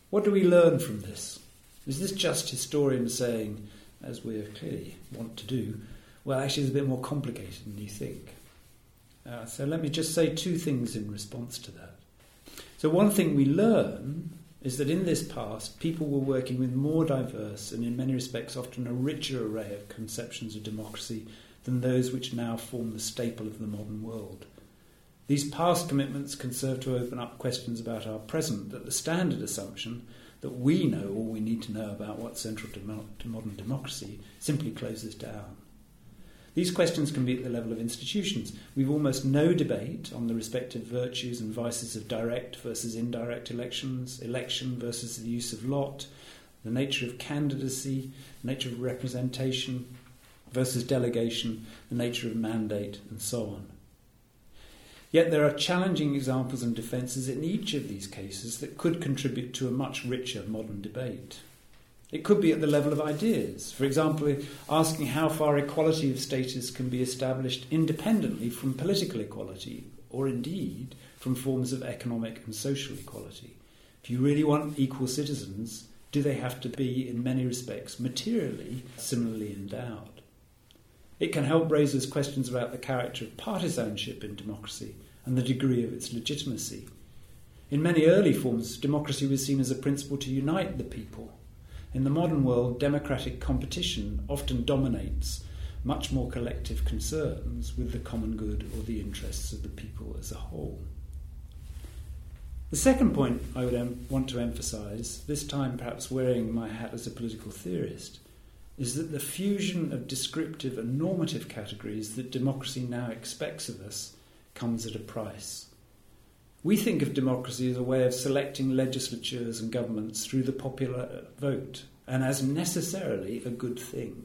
What do we learn from this? Is this just historians saying, as we clearly want to do, well, actually it's a bit more complicated than you think? So let me just say two things in response to that. So one thing we learn is that in this past, people were working with more diverse and in many respects often a richer array of conceptions of democracy than those which now form the staple of the modern world. These past commitments can serve to open up questions about our present, that the standard assumption that we know all we need to know about what's central to modern democracy simply closes down. These questions can be at the level of institutions. We've almost no debate on the respective virtues and vices of direct versus indirect elections, election versus the use of lot, the nature of candidacy, the nature of representation versus delegation, the nature of mandate, and so on. Yet there are challenging examples and defences in each of these cases that could contribute to a much richer modern debate. It could be at the level of ideas. For example, asking how far equality of status can be established independently from political equality, or indeed from forms of economic and social equality. If you really want equal citizens, do they have to be, in many respects, materially similarly endowed? It can help raise us questions about the character of partisanship in democracy and the degree of its legitimacy. In many early forms, democracy was seen as a principle to unite the people. In the modern world, democratic competition often dominates much more collective concerns with the common good or the interests of the people as a whole. The second point I would want to emphasise, this time perhaps wearing my hat as a political theorist, is that the fusion of descriptive and normative categories that democracy now expects of us comes at a price. We think of democracy as a way of selecting legislatures and governments through the popular vote, and as necessarily a good thing.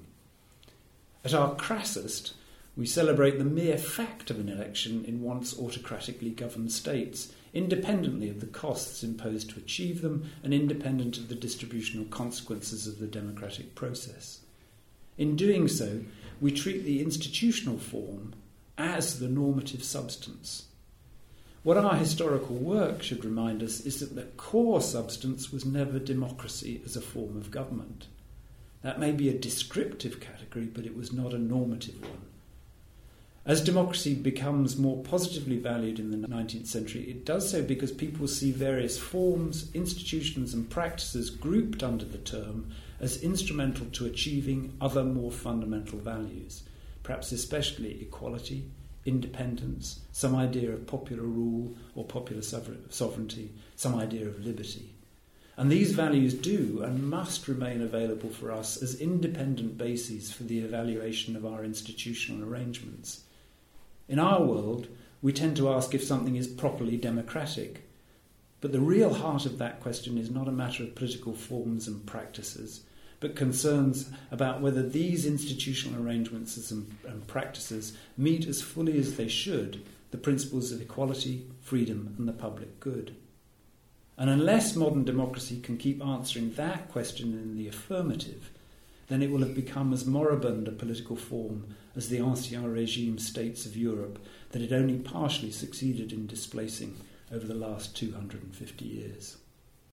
At our crassest, we celebrate the mere fact of an election in once autocratically governed states, independently of the costs imposed to achieve them and independent of the distributional consequences of the democratic process. In doing so, we treat the institutional form as the normative substance. What our historical work should remind us is that the core substance was never democracy as a form of government. That may be a descriptive category, but it was not a normative one. As democracy becomes more positively valued in the 19th century, it does so because people see various forms, institutions and practices grouped under the term as instrumental to achieving other more fundamental values, perhaps especially equality, independence, some idea of popular rule or popular sovereignty, some idea of liberty. And these values do and must remain available for us as independent bases for the evaluation of our institutional arrangements. In our world, we tend to ask if something is properly democratic, but the real heart of that question is not a matter of political forms and practices, but concerns about whether these institutional arrangements and practices meet as fully as they should the principles of equality, freedom and the public good. And unless modern democracy can keep answering that question in the affirmative, then it will have become as moribund a political form as the ancien regime states of Europe that it only partially succeeded in displacing over the last 250 years.